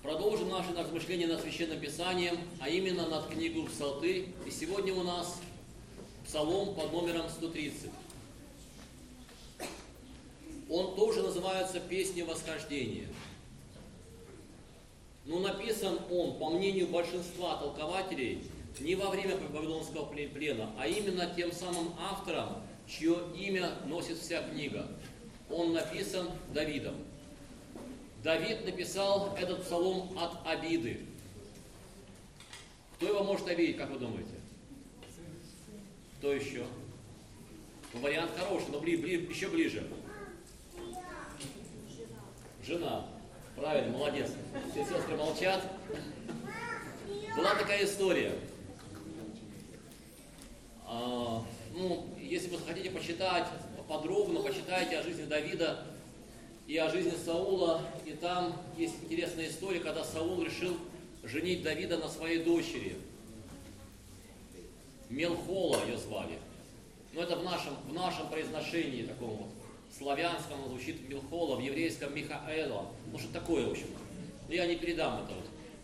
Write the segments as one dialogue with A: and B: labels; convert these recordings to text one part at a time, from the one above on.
A: Продолжим наши размышления над Священным Писанием, а именно над книгой Псалтырь. И сегодня у нас Псалом под номером 130. Он тоже называется «Песней восхождения». Но написан он, по мнению большинства толкователей, не во время Вавилонского плена, а именно тем самым автором, чье имя носит вся книга. Он написан Давидом. Давид написал этот псалом от обиды. Кто его может обидеть, как вы думаете? Кто еще? Ну, вариант хороший, но еще ближе. Жена. Правильно, молодец. Все сестры молчат. Была такая история. Если вы хотите почитать подробно, почитайте о жизни Давида и о жизни Саула. И там есть интересная история, когда Саул решил женить Давида на своей дочери. Мелхола ее звали. Но это в нашем произношении, таком вот славянском, звучит Мелхола, в еврейском Михаэла. Ну что такое, в общем. Но я не передам это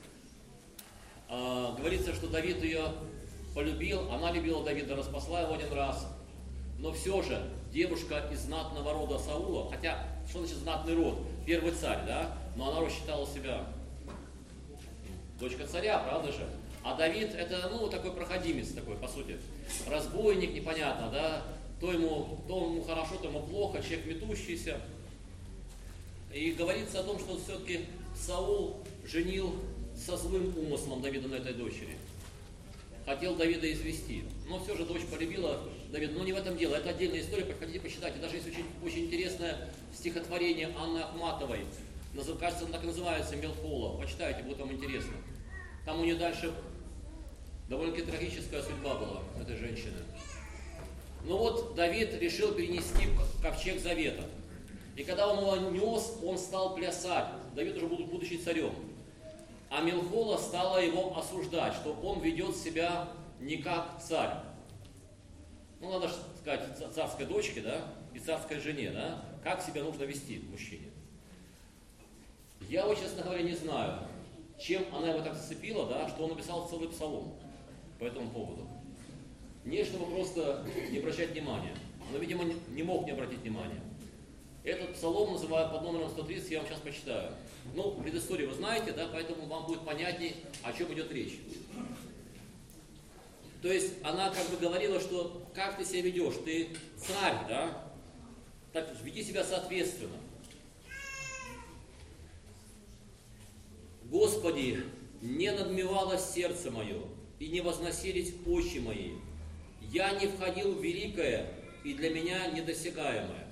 A: вот. Говорится, что Давид ее полюбил, она любила Давида, распасла его один раз. Но все же девушка из знатного рода Саула, хотя, что значит знатный род? Первый царь, да? Но она считала себя дочка царя, правда же? А Давид это, такой проходимец такой, по сути. Разбойник, непонятно, да? То ему хорошо, то ему плохо, человек метущийся. И говорится о том, что все-таки Саул женил со злым умыслом Давида на этой дочери. Хотел Давида извести. Но все же дочь полюбила Давида. Но не в этом дело. Это отдельная история, приходите почитайте. Даже есть очень интересное стихотворение Анны Ахматовой. Кажется, так и называется «Мелхола». Почитайте, будет вам интересно. Там у нее дальше довольно-таки трагическая судьба была этой женщины. Но вот Давид решил перенести ковчег завета. И когда он его нес, он стал плясать. Давид уже будучи царем. А Мелхола стала его осуждать, что он ведет себя не как царь. Надо же сказать царской дочке, да, и царской жене, да, как себя нужно вести мужчине. Я, честно говоря, не знаю, чем она его так зацепила, да, что он написал целый псалом по этому поводу. Не чтобы просто не обращать внимания. Но, видимо, не мог не обратить внимания. Этот псалом называют под номером 130, я вам сейчас почитаю. Предысторию вы знаете, да, поэтому вам будет понятнее, о чем идет речь. То есть она как бы говорила, что как ты себя ведешь, ты царь, да, так веди себя соответственно. Господи, не надмевалось сердце мое, и не возносились очи мои. Я не входил в великое, и для меня недосягаемое.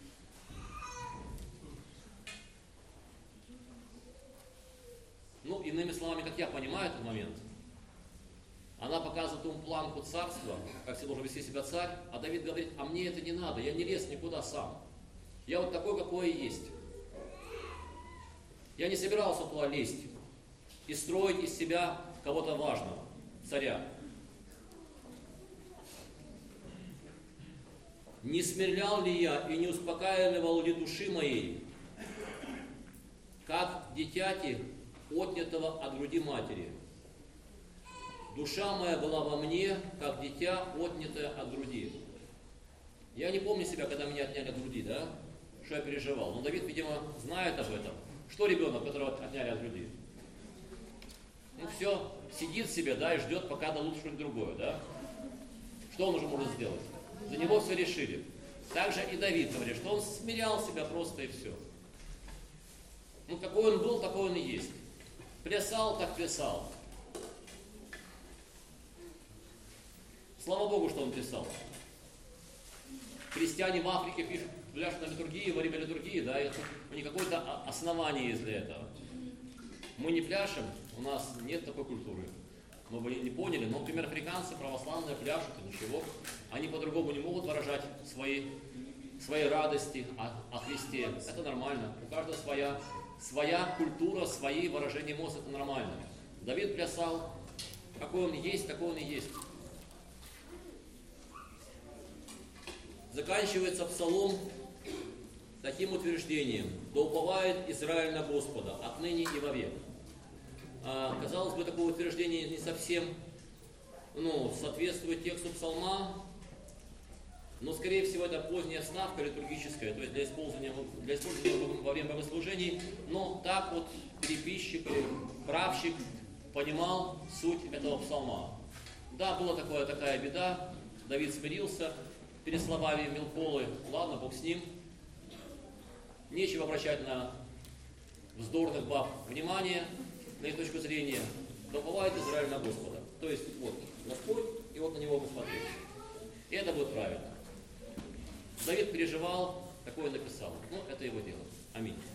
A: Иными словами, как я понимаю этот момент, она показывает ему планку царства, как себе должен вести себя царь, а Давид говорит, а мне это не надо, я не лез никуда сам. Я вот такой, какой и есть. Я не собирался туда лезть и строить из себя кого-то важного, царя. Не смирял ли я и не успокаивал ли души моей, как дитяти, отнятого от груди матери. Душа моя была во мне, как дитя, отнятое от груди. Я не помню себя, когда меня отняли от груди, да? Что я переживал. Но Давид, видимо, знает об этом. Что ребенок, которого отняли от груди? Все, сидит себе, да, и ждет, пока дадут что-нибудь другое, да? Что он уже может сделать? За него все решили. Также и Давид говорит, что он смирял себя просто и все. Какой он был, такой он и есть. Плясал, так плясал. Слава Богу, что он плясал. Христиане в Африке пляшут на литургии, во время литургии, да, и у них какое-то основание есть для этого. Мы не пляшем, у нас нет такой культуры. Мы бы не поняли, но, например, африканцы православные пляшут, и ничего. Они по-другому не могут выражать свои радости о Христе. Это нормально. У каждого своя культура, свои выражения эмоций, это нормально. Давид плясал, какой он есть, такой он и есть. Заканчивается псалом таким утверждением: «Да уповает Израиль на Господа, отныне и вовек». казалось бы, такое утверждение не совсем соответствует тексту псалма, но, скорее всего, это поздняя вставка литургическая, то есть для использования во время богослужений, но так вот переписчик или правщик понимал суть этого псалма. Да, была такая беда, Давид смирился перед словами Милколы, ладно, Бог с ним, нечего обращать на вздорных баб внимание, на их точку зрения, но бывает Израиль на Господа. То есть вот Господь, и вот на него мы смотрим. И это будет правильно. Давид переживал, такое написал. Это его дело. Аминь.